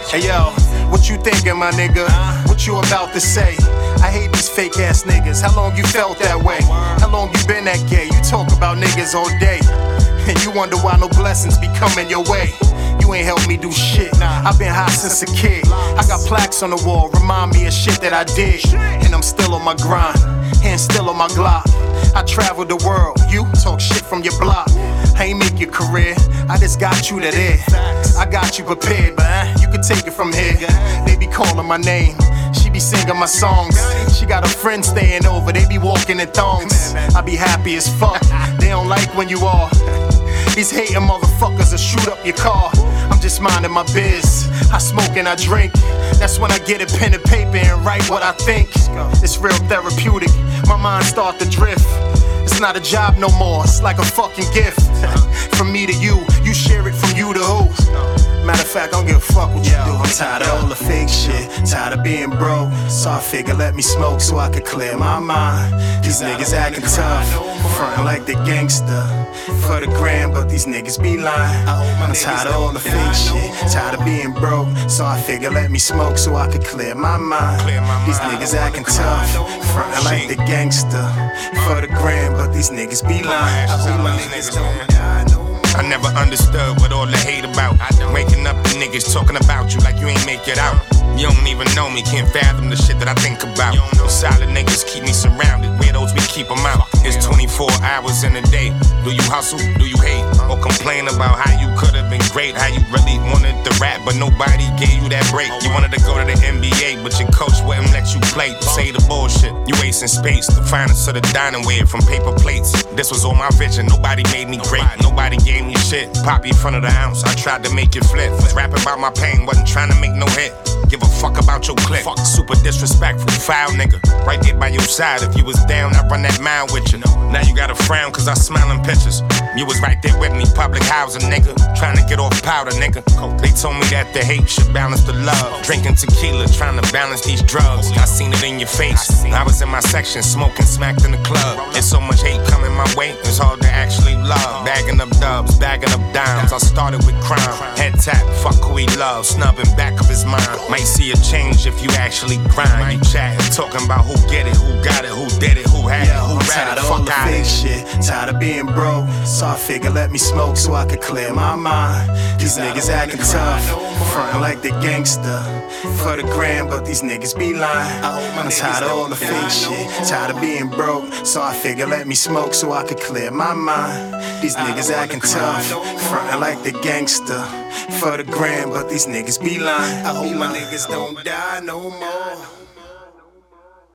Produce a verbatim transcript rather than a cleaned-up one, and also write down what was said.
Hey yo, what you thinking, my nigga? What you about to say? I hate these fake ass niggas. How long you felt that way? How long you been that gay? You talk about niggas all day, and you wonder why no blessings be coming your way. You ain't helped me do shit. I've been high since a kid. I got plaques on the wall, remind me of shit that I did. And I'm still on my grind, and still on my Glock. I travel the world, you talk shit from your block. I ain't make your career, I just got you that air. I got you prepared, but uh, you can take it from here. They be calling my name, she be singing my songs. She got her friends staying over, they be walking in thongs. I be happy as fuck, they don't like when you are. These hating motherfuckers will shoot up your car. I'm just minding my biz, I smoke and I drink. That's when I get a pen and paper and write what I think. It's real therapeutic, my mind start to drift. It's not a job no more, it's like a fucking gift. From me to you, you share it from you to who? Matter of fact, I don't give a fuck what you do. I'm tired of all the fake shit, tired of being broke. So I figure let me smoke so I could clear my mind. These niggas acting tough, frontin' like they gangster for the gram, but these niggas be lying. I'm tired of all the fake shit, tired of being broke. So I figure let me smoke so I could clear my mind. These niggas acting tough, frontin' like they gangster for the gram, but these niggas be lying. I hope my niggas don't die no more. I never understood what all the hate about. Waking up the niggas talking about you like you ain't make it out. You don't even know me, can't fathom the shit that I think about. The solid niggas keep me surrounded, weirdos we keep them out. It's twenty-four hours in a day. Do you hustle? Do you hate? Or complain about how you could've been great? How you really wanted to rap but nobody gave you that break? You wanted to go to the N B A but your coach wouldn't let you play. Say the bullshit, you wasting space. The finest of the dining ware from paper plates. This was all my vision, nobody made me great. Nobody gave me shit. Pop you in front of the ounce, I tried to make it flip. Was rapping about my pain, wasn't trying to make no hit. Give a fuck about your clique. Fuck, super disrespectful, foul nigga. Right there by your side, if you was down, I run that mile with you. Now you got a frown cause I smile in pictures. You was right there with me, public housing nigga. Trying to get off powder nigga. They told me that the hate should balance the love. Drinking tequila, trying to balance these drugs. I seen it in your face. I was in my section, smoking, smacked in the club. There's so much hate coming my way, it's hard to actually love. Bagging up dubs, bagging up dimes. I started with crime. Head tap, fuck who he loves. Snubbing back of his mind. Might see a change if you actually grind. You chatting, talking about who get it, who got it, who did it, who had it, who I'm tired of all the fake shit, tired of being broke. So I figure let me smoke so I could clear my mind. These niggas acting tough, frontin' like they gangster for the gram, but these niggas be lying. I'm tired of all the fake shit, tired of being broke. So I figure let me smoke so I could clear my mind. These niggas acting tough, frontin' like they gangster for the gram, but these niggas be lying. I hope my niggas don't die no more.